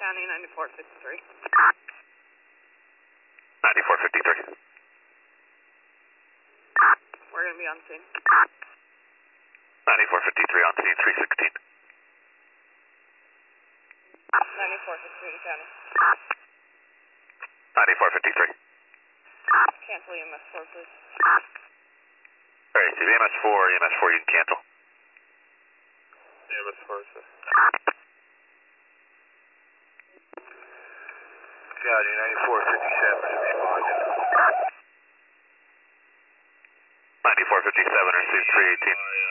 County 9453. 9453. We're going to be on scene. 9453 on scene 316. 9453 to County. 9453. Cancel EMS 4, please. Alright, so EMS 4, EMS 4, you can cancel. EMS 4, sir. County 9457 is responding. 9457 received 318.